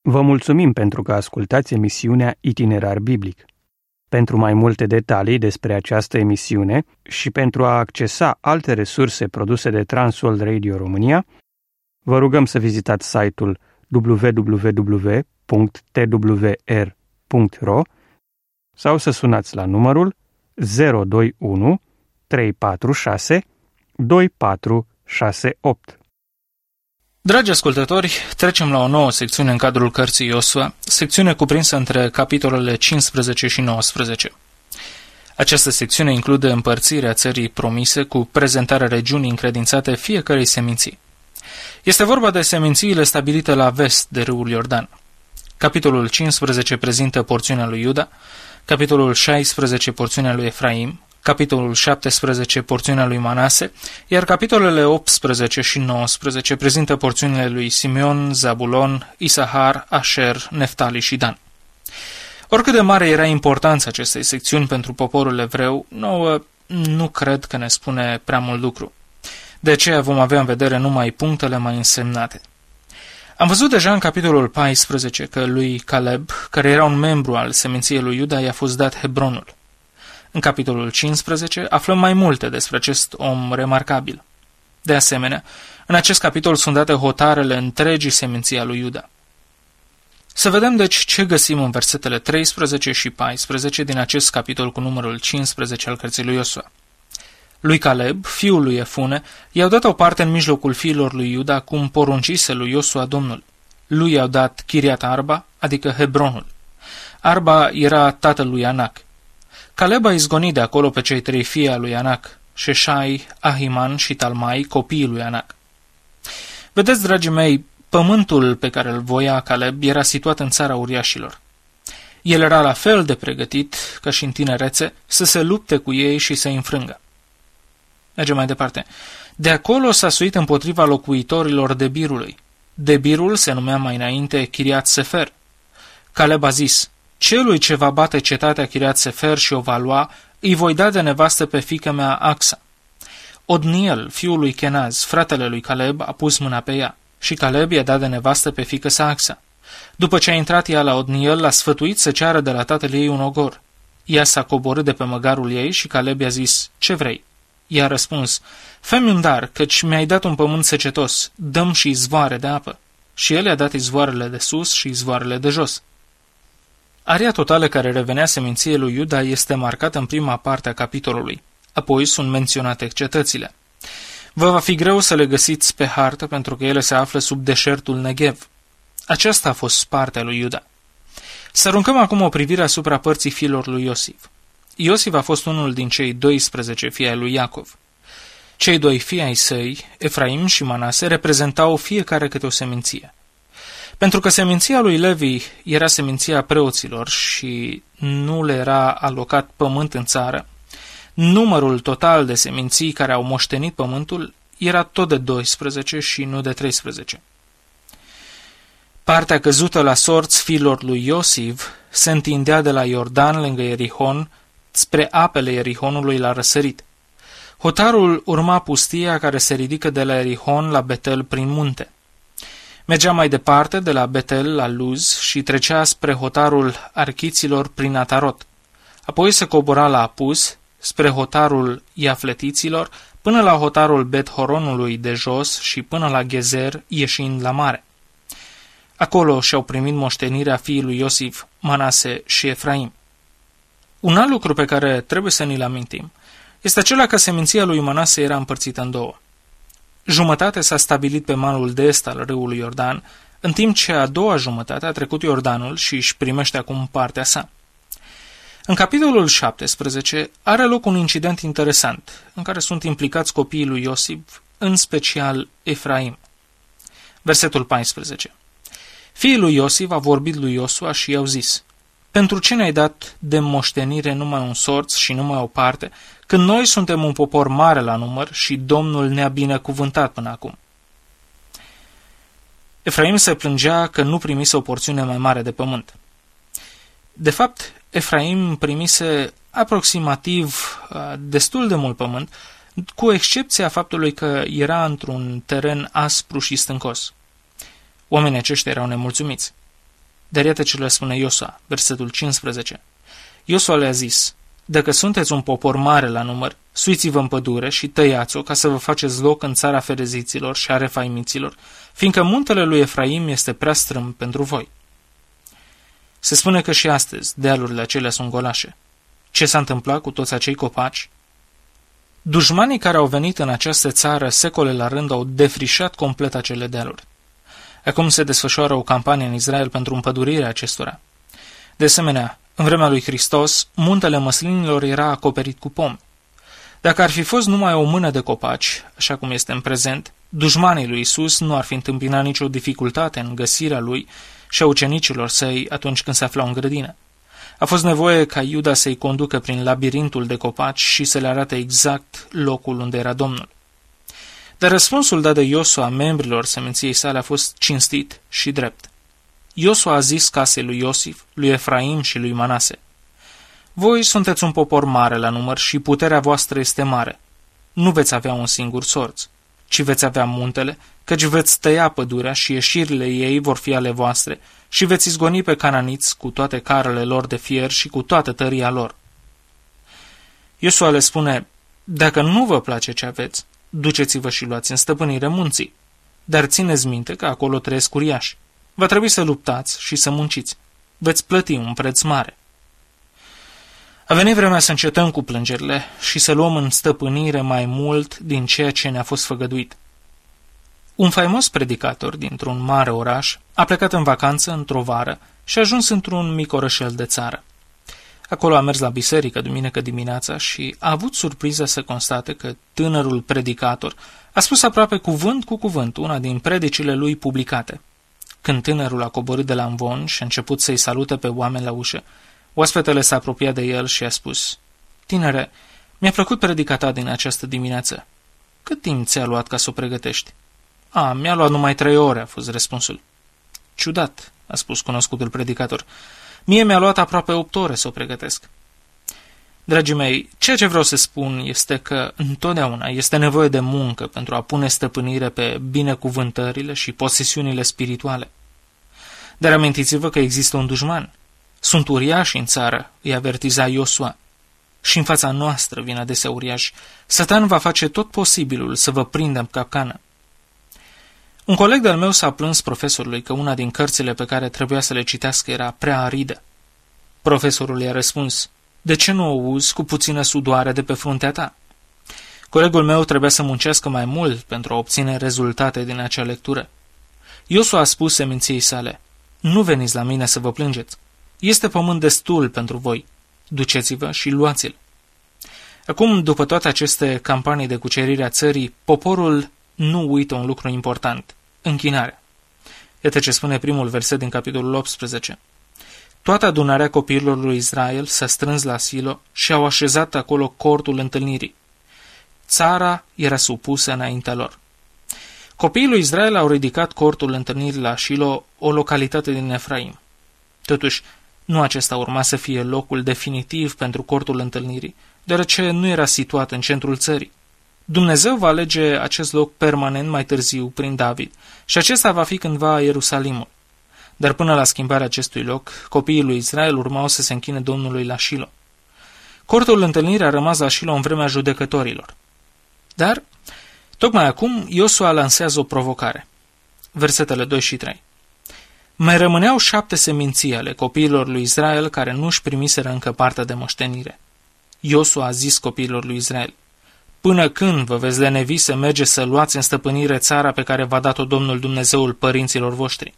Vă mulțumim pentru că ascultați emisiunea Itinerar Biblic. Pentru mai multe detalii despre această emisiune și pentru a accesa alte resurse produse de Transworld Radio România, vă rugăm să vizitați site-ul www.twr.ro sau să sunați la numărul 021 346 2468. Dragi ascultători, trecem la o nouă secțiune în cadrul cărții Iosua, secțiune cuprinsă între capitolele 15 și 19. Această secțiune include împărțirea țării promise cu prezentarea regiunii încredințate fiecărei seminții. Este vorba de semințiile stabilite la vest de râul Iordan. Capitolul 15 prezintă porțiunea lui Iuda, capitolul 16 porțiunea lui Efraim, capitolul 17 porțiunea lui Manase, iar capitolele 18 și 19 prezintă porțiunile lui Simeon, Zabulon, Isahar, Asher, Neftali și Dan. Oricât de mare era importanța acestei secțiuni pentru poporul evreu, nouă nu cred că ne spune prea mult lucru. De aceea vom avea în vedere numai punctele mai însemnate. Am văzut deja în capitolul 14 că lui Caleb, care era un membru al seminției lui Iuda, i-a fost dat Hebronul. În capitolul 15 aflăm mai multe despre acest om remarcabil. De asemenea, în acest capitol sunt date hotarele întregii seminții a lui Iuda. Să vedem deci ce găsim în versetele 13 și 14 din acest capitol cu numărul 15 al cărții lui Iosua. Lui Caleb, fiul lui Efune, i-au dat o parte în mijlocul fiilor lui Iuda, cum poruncise lui Iosua Domnul. Lui i-au dat Chiriat Arba, adică Hebronul. Arba era tatăl lui Anac. Caleb a izgonit de acolo pe cei trei fii ai lui Anac, Șeșai, Ahiman și Talmai, copiii lui Anac. Vedeți, dragii mei, pământul pe care îl voia Caleb era situat în țara uriașilor. El era la fel de pregătit, ca și în tinerețe, să se lupte cu ei și să-i înfrângă. Mergem mai departe. De acolo s-a suit împotriva locuitorilor Debirului. Debirul se numea mai înainte Chiriat Sefer. Caleb a zis: celui ce va bate cetatea Chiriat Sefer și o va lua, îi voi da de nevastă pe fiica mea Axa. Odniel, fiul lui Kenaz, fratele lui Caleb, a pus mâna pe ea și Caleb i-a dat de nevastă pe fiică sa Axa. După ce a intrat ea la Odniel, l-a sfătuit să ceară de la tatăl ei un ogor. Ea s-a coborât de pe măgarul ei și Caleb i-a zis: ce vrei? I-a răspuns: fă-mi un dar, căci mi-ai dat un pământ secetos, dăm și izvoare de apă. Și el i-a dat izvoarele de sus și izvoarele de jos. Area totală care revenea seminției lui Iuda este marcată în prima parte a capitolului. Apoi sunt menționate cetățile. Vă va fi greu să le găsiți pe hartă pentru că ele se află sub deșertul Negev. Aceasta a fost partea lui Iuda. Să aruncăm acum o privire asupra părții fiilor lui Iosif. Iosif a fost unul din cei 12 fii ai lui Iacov. Cei doi fii ai săi, Efraim și Manase, reprezentau fiecare câte o seminție. Pentru că seminția lui Levi era seminția preoților și nu le era alocat pământ în țară, numărul total de seminții care au moștenit pământul era tot de 12 și nu de 13. Partea căzută la sorți fiilor lui Iosif se întindea de la Iordan lângă Ierihon spre apele Ierihonului la răsărit. Hotarul urma pustia care se ridică de la Ierihon la Betel prin munte. Mergea mai departe de la Betel la Luz și trecea spre hotarul Archiților prin Atarot. Apoi se cobora la Apus, spre hotarul Iafletiților, până la hotarul Bet-Horonului de jos și până la Gezer, ieșind la mare. Acolo și-au primit moștenirea fiii lui Iosif, Manase și Efraim. Un alt lucru pe care trebuie să ni-l amintim este acela că seminția lui Manase era împărțită în două. Jumătate s-a stabilit pe malul de est al râului Iordan, în timp ce a doua jumătate a trecut Iordanul și își primește acum partea sa. În capitolul 17 are loc un incident interesant, în care sunt implicați copiii lui Iosif, în special Efraim. Versetul 14. Fiii lui Iosif a vorbit lui Iosua și i-au zis: pentru ce ne-ai dat de moștenire numai un sorț și numai o parte, când noi suntem un popor mare la număr și Domnul ne-a binecuvântat până acum? Efraim se plângea că nu primise o porțiune mai mare de pământ. De fapt, Efraim primise aproximativ destul de mult pământ, cu excepția faptului că era într-un teren aspru și stâncos. Oamenii aceștia erau nemulțumiți. Dar iată ce le spune Iosua, versetul 15. Iosua le-a zis: dacă sunteți un popor mare la număr, suiți-vă în pădure și tăiați-o ca să vă faceți loc în țara fereziților și a refaimiților, fiindcă muntele lui Efraim este prea strâmb pentru voi. Se spune că și astăzi dealurile acelea sunt golașe. Ce s-a întâmplat cu toți acei copaci? Dușmanii care au venit în această țară secole la rând au defrișat complet acele dealuri. Acum se desfășoară o campanie în Israel pentru împădurirea acestora. De asemenea, în vremea lui Hristos, muntele măslinilor era acoperit cu pomi. Dacă ar fi fost numai o mână de copaci, așa cum este în prezent, dușmanii lui Isus nu ar fi întâmpinat nicio dificultate în găsirea lui și a ucenicilor săi atunci când se aflau în grădină. A fost nevoie ca Iuda să-i conducă prin labirintul de copaci și să le arate exact locul unde era Domnul. Dar răspunsul dat de Iosua membrilor seminției sale a fost cinstit și drept. Iosua a zis casei lui Iosif, lui Efraim și lui Manase: voi sunteți un popor mare la număr și puterea voastră este mare. Nu veți avea un singur sorț, ci veți avea muntele, căci veți tăia pădurea și ieșirile ei vor fi ale voastre și veți izgoni pe cananiți cu toate carele lor de fier și cu toată tăria lor. Iosua le spune: dacă nu vă place ce aveți, duceți-vă și luați în stăpânire munții, dar țineți minte că acolo trăiesc uriași. Va trebui să luptați și să munciți. Veți plăti un preț mare. A venit vremea să încetăm cu plângerile și să luăm în stăpânire mai mult din ceea ce ne-a fost făgăduit. Un faimos predicator dintr-un mare oraș a plecat în vacanță într-o vară și a ajuns într-un mic orășel de țară. Acolo a mers la biserică duminică dimineața și a avut surpriza să constate că tânărul predicator a spus aproape cuvânt cu cuvânt una din predicile lui publicate. Când tânărul a coborât de la amvon și a început să-i salute pe oameni la ușă, oaspetele s-a apropiat de el și a spus: tinere, mi-a plăcut predica ta din această dimineață. Cât timp ți-a luat ca să o pregătești? Mi-a luat numai 3 ore, a fost răspunsul. Ciudat, a spus cunoscutul predicator. Mie mi-a luat aproape 8 ore să o pregătesc. Dragii mei, ceea ce vreau să spun este că întotdeauna este nevoie de muncă pentru a pune stăpânire pe binecuvântările și posesiunile spirituale. Dar amintiți-vă că există un dușman. Sunt uriași în țară, îi avertiza Iosua. Și în fața noastră vin adesea uriași. Satan va face tot posibilul să vă prindă în capcană. Un coleg de-al meu s-a plâns profesorului că una din cărțile pe care trebuia să le citească era prea aridă. Profesorul i-a răspuns: de ce nu o uzi cu puțină sudoare de pe fruntea ta? Colegul meu trebuia să muncească mai mult pentru a obține rezultate din acea lectură. Iosua a spus seminției sale: nu veniți la mine să vă plângeți. Este pământ destul pentru voi. Duceți-vă și luați-l. Acum, după toate aceste campanii de cucerire a țării, poporul nu uită un lucru important: închinarea. Iată ce spune primul verset din capitolul 18. Toată adunarea copiilor lui Israel s-a strâns la Silo și au așezat acolo cortul întâlnirii. Țara era supusă înaintea lor. Copiii lui Israel au ridicat cortul întâlnirii la Shilo, o localitate din Efraim. Totuși, nu acesta urma să fie locul definitiv pentru cortul întâlnirii, deoarece nu era situat în centrul țării. Dumnezeu va alege acest loc permanent mai târziu prin David și acesta va fi cândva Ierusalimul. Dar până la schimbarea acestui loc, copiii lui Israel urmau să se închine Domnului la Shilo. Cortul întâlnirii a rămas la Shilo în vremea judecătorilor. Dar, tocmai acum, Iosua lansează o provocare. Versetele 2 și 3. Mai rămâneau 7 seminții ale copiilor lui Israel care nu își primiseră încă partea de moștenire. Iosua a zis copiilor lui Israel: până când vă veți lenevi să mergeți să luați în stăpânire țara pe care v-a dat-o Domnul Dumnezeul părinților voștri?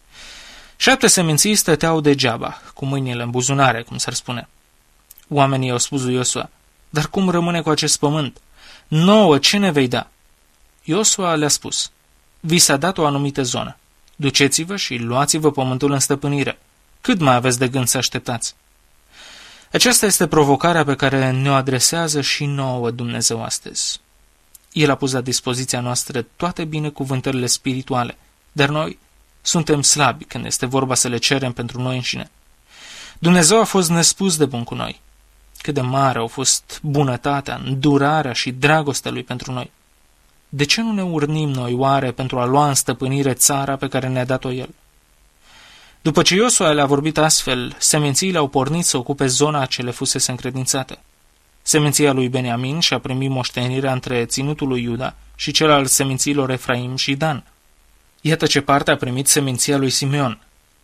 7 seminții stăteau degeaba, cu mâinile în buzunare, cum s-ar spune. Oamenii au spus lui Iosua: dar cum rămâne cu acest pământ? 9 ce ne vei da? Iosua le-a spus: vi s-a dat o anumită zonă. Duceți-vă și luați-vă pământul în stăpânire. Cât mai aveți de gând să așteptați? Aceasta este provocarea pe care ne-o adresează și nouă Dumnezeu astăzi. El a pus la dispoziția noastră toate binecuvântările spirituale, dar noi suntem slabi când este vorba să le cerem pentru noi înșine. Dumnezeu a fost nespus de bun cu noi. Cât de mare au fost bunătatea, îndurarea și dragostea Lui pentru noi. De ce nu ne urnim noi oare pentru a lua în stăpânire țara pe care ne-a dat-o El? După ce Iosua le-a vorbit astfel, semințiile au pornit să ocupe zona ce le fusese încredințată. Seminția lui Beniamin și-a primit moștenirea între ținutul lui Iuda și cel al semințiilor Efraim și Dan. Iată ce parte a primit seminția lui Simeon.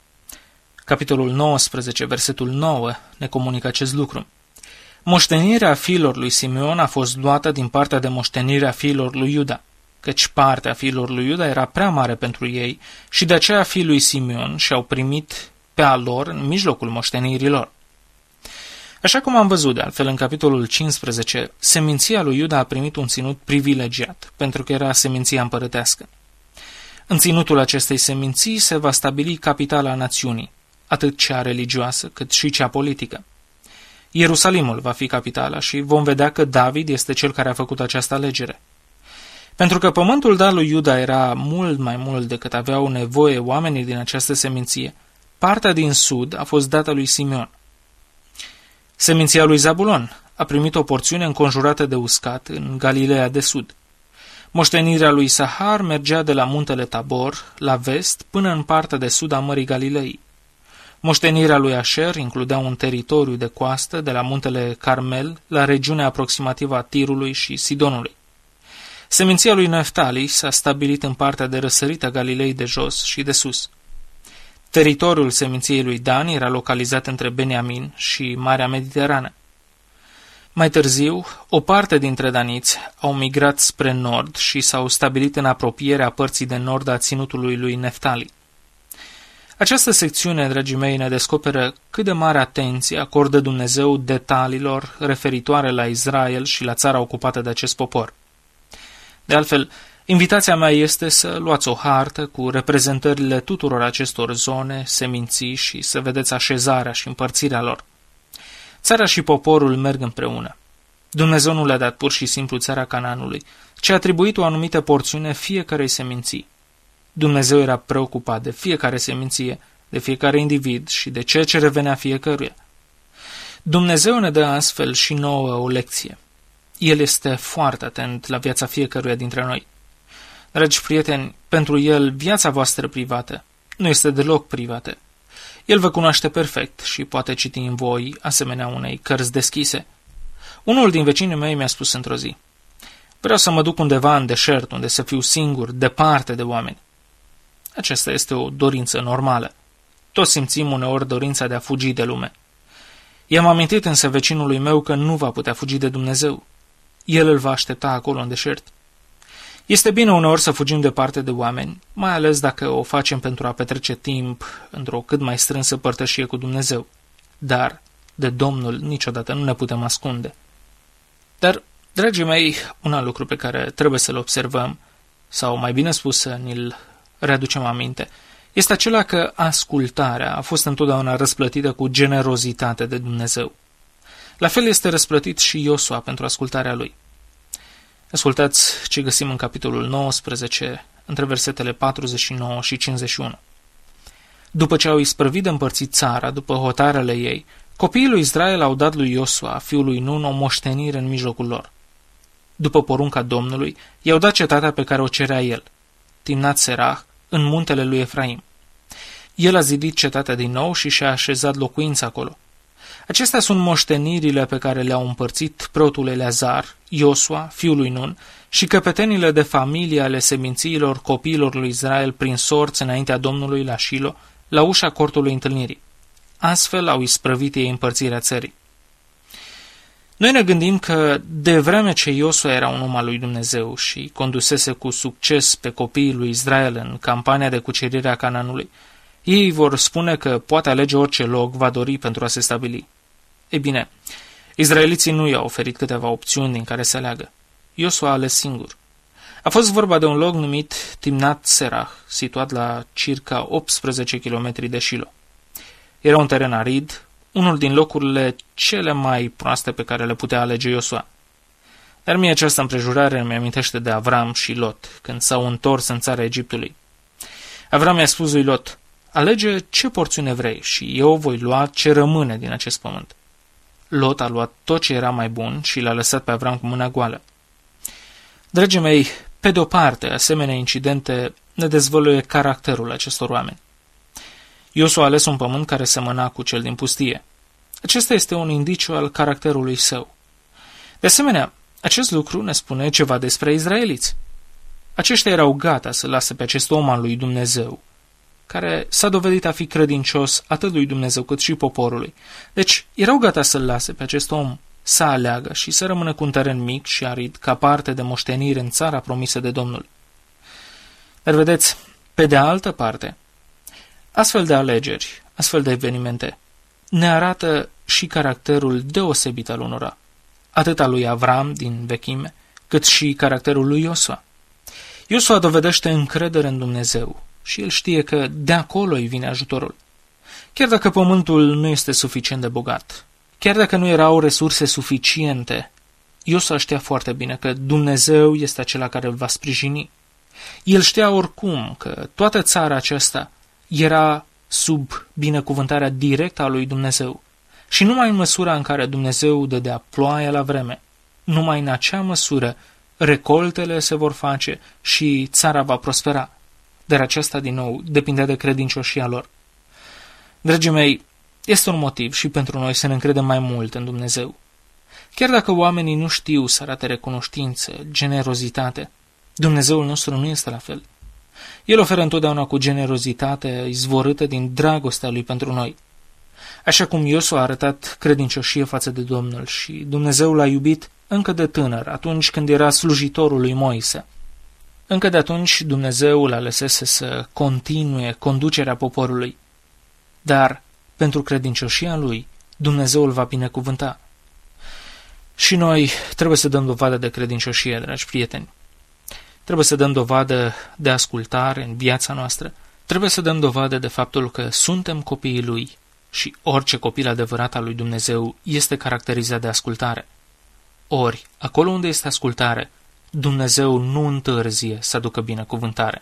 Capitolul 19, versetul 9, ne comunică acest lucru. Moștenirea fiilor lui Simeon a fost luată din partea de moștenire a fiilor lui Iuda, căci partea fiilor lui Iuda era prea mare pentru ei și de aceea fiii lui Simeon și-au primit pe a lor în mijlocul moștenirilor. Așa cum am văzut de altfel în capitolul 15, seminția lui Iuda a primit un ținut privilegiat, pentru că era seminția împărătească. În ținutul acestei seminții se va stabili capitala națiunii, atât cea religioasă cât și cea politică. Ierusalimul va fi capitala și vom vedea că David este cel care a făcut această alegere. Pentru că pământul dat lui Iuda era mult mai mult decât aveau nevoie oamenii din această seminție, partea din sud a fost dată lui Simeon. Seminția lui Zabulon a primit o porțiune înconjurată de uscat în Galileea de sud. Moștenirea lui Isahar mergea de la muntele Tabor, la vest, până în partea de sud a Mării Galilei. Moștenirea lui Asher includea un teritoriu de coastă de la muntele Carmel la regiunea aproximativă a Tirului și Sidonului. Seminția lui Neftali s-a stabilit în partea de răsărit a Galilei de jos și de sus. Teritoriul seminției lui Dan era localizat între Beniamin și Marea Mediterană. Mai târziu, o parte dintre daniți au migrat spre nord și s-au stabilit în apropierea părții de nord a ținutului lui Neftali. Această secțiune, dragii mei, ne descoperă cât de mare atenție acordă Dumnezeu detaliilor referitoare la Israel și la țara ocupată de acest popor. De altfel, invitația mea este să luați o hartă cu reprezentările tuturor acestor zone, seminții și să vedeți așezarea și împărțirea lor. Țara și poporul merg împreună. Dumnezeu nu le-a dat pur și simplu țara Canaanului, ci a atribuit o anumită porțiune fiecarei seminții. Dumnezeu era preocupat de fiecare seminție, de fiecare individ și de ceea ce revenea fiecăruia. Dumnezeu ne dă astfel și nouă o lecție. El este foarte atent la viața fiecăruia dintre noi. Dragi prieteni, pentru El viața voastră privată nu este deloc privată. El vă cunoaște perfect și poate citi în voi asemenea unei cărți deschise. Unul din vecinii mei mi-a spus într-o zi: vreau să mă duc undeva în deșert, unde să fiu singur, departe de oameni. Aceasta este o dorință normală. Toți simțim uneori dorința de a fugi de lume. I-am amintit însă vecinului meu că nu va putea fugi de Dumnezeu. El îl va aștepta acolo în deșert. Este bine uneori să fugim departe de oameni, mai ales dacă o facem pentru a petrece timp într-o cât mai strânsă părtășie cu Dumnezeu. Dar de Domnul niciodată nu ne putem ascunde. Dar, dragii mei, un alt lucru pe care trebuie să-l observăm, sau mai bine spus să ni-l readucem aminte, este acela că ascultarea a fost întotdeauna răsplătită cu generozitate de Dumnezeu. La fel este răsplătit și Iosua pentru ascultarea lui. Ascultați ce găsim în capitolul 19, între versetele 49 și 51. După ce au isprăvit de împărțit țara, după hotarele ei, copiii lui Israel au dat lui Iosua, fiul lui Nun, o moștenire în mijlocul lor. După porunca Domnului, i-au dat cetatea pe care o cerea el, Timnat Serah, în muntele lui Efraim. El a zidit cetatea din nou și și-a așezat locuința acolo. Acestea sunt moștenirile pe care le-au împărțit preotul Eleazar, Iosua, fiul lui Nun, și căpetenile de familie ale semințiilor copiilor lui Israel prin sorți înaintea Domnului la Shilo, la ușa cortului întâlnirii. Astfel au isprăvit ei împărțirea țării. Noi ne gândim că, de vreme ce Iosua era un om al lui Dumnezeu și condusese cu succes pe copiii lui Israel în campania de cucerire a Canaanului, ei vor spune că poate alege orice loc va dori pentru a se stabili. Ei bine, izraeliții nu i-au oferit câteva opțiuni din care să aleagă. Iosua a ales singur. A fost vorba de un loc numit Timnat Serah, situat la circa 18 km de Shilo. Era un teren arid, unul din locurile cele mai proaste pe care le putea alege Iosua. Dar mie această împrejurare îmi amintește de Avram și Lot, când s-au întors în țara Egiptului. Avram i-a spus lui Lot: alege ce porțiune vrei și eu voi lua ce rămâne din acest pământ. Lot a luat tot ce era mai bun și l-a lăsat pe Avram cu mâna goală. Dragii mei, pe de-o parte, asemenea incidente ne dezvăluie caracterul acestor oameni. Iosua a ales un pământ care semăna cu cel din pustie. Acesta este un indiciu al caracterului său. De asemenea, acest lucru ne spune ceva despre izraeliți. Aceștia erau gata să lase pe acest om al lui Dumnezeu, care s-a dovedit a fi credincios atât lui Dumnezeu cât și poporului. Deci, erau gata să-l lase pe acest om să aleagă și să rămână cu un teren mic și arid ca parte de moștenire în țara promisă de Domnul. Dar vedeți, pe de altă parte, astfel de alegeri, astfel de evenimente, ne arată și caracterul deosebit al unora, atât al lui Avram din vechime, cât și caracterul lui Iosua. Iosua dovedește încredere în Dumnezeu și el știe că de acolo îi vine ajutorul. Chiar dacă pământul nu este suficient de bogat, chiar dacă nu erau resurse suficiente, Iosua știa foarte bine că Dumnezeu este acela care îl va sprijini. El știa oricum că toată țara aceasta era sub binecuvântarea directă a lui Dumnezeu și numai în măsura în care Dumnezeu dădea ploaia la vreme, numai în acea măsură recoltele se vor face și țara va prospera. Dar aceasta, din nou, depindea de credincioșia lor. Dragii mei, este un motiv și pentru noi să ne încredem mai mult în Dumnezeu. Chiar dacă oamenii nu știu să arate recunoștință, generozitate, Dumnezeul nostru nu este la fel. El oferă întotdeauna cu generozitate izvorâtă din dragostea Lui pentru noi. Așa cum Iosua a arătat credincioșie față de Domnul și Dumnezeu l-a iubit încă de tânăr, atunci când era slujitorul lui Moise. Încă de atunci Dumnezeu l-a lăsese să continue conducerea poporului. Dar, pentru credincioșia lui, Dumnezeu îl va binecuvânta. Și noi trebuie să dăm dovadă de credincioșie, dragi prieteni. Trebuie să dăm dovadă de ascultare în viața noastră. Trebuie să dăm dovadă de faptul că suntem copiii Lui și orice copil adevărat al lui Dumnezeu este caracterizat de ascultare. Ori, acolo unde este ascultare, Dumnezeu nu întârzie să aducă binecuvântare.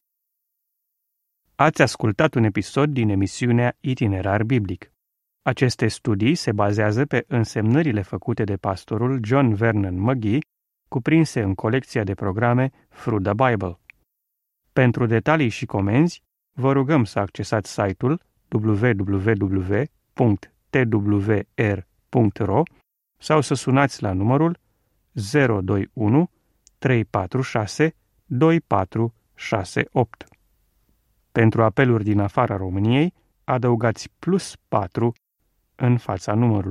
Ați ascultat un episod din emisiunea Itinerar Biblic. Aceste studii se bazează pe însemnările făcute de pastorul John Vernon McGee, cuprinse în colecția de programe Through the Bible. Pentru detalii și comenzi, vă rugăm să accesați site-ul www.twr.ro sau să sunați la numărul 021 346 2468. Pentru apeluri din afara României, adăugați +4 în fața numărului.